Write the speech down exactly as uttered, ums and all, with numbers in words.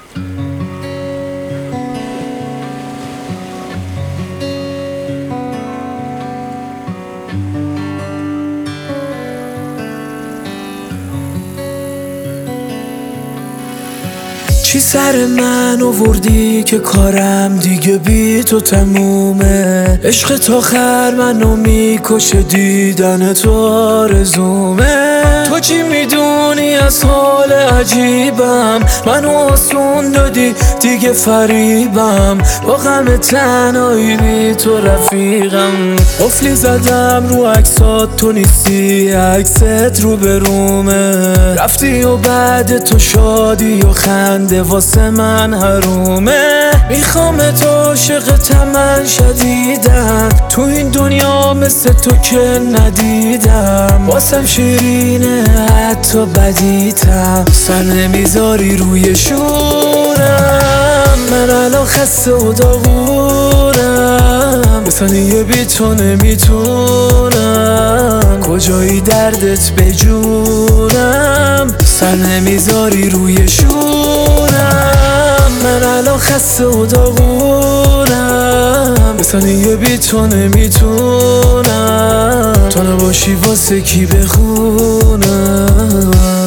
چی سر من آوردی که کارم دیگه بی تو تمومه؟ عشق تا خر منو میکشه، دیدن تو آرزومه. تو چی میدونی از حال عجیبم؟ منو آسون دادی دیگه فریبم، با غم تنهایی بی تو رفیقم. قفلی زدم رو عکسات تو نیستی، عکست رو برومه. رفتی و بعد تو شادی و خنده واسه من حرومه. میخوام تو عاشق من شدیدم، تو این دنیا مثل تو که ندیدم. واسم شیرینه حتی بدیتم، سر نمیذاری روی شورم. من الان خسته و داغونم، به ثانیه بی تو نمیتونم. کجایی دردت به جونم، سر نمیذاری روی شورم. من الان خسته و داغونم، به ثانیه بی تو نمیتونم. تو نباشی واسه کی بخونم؟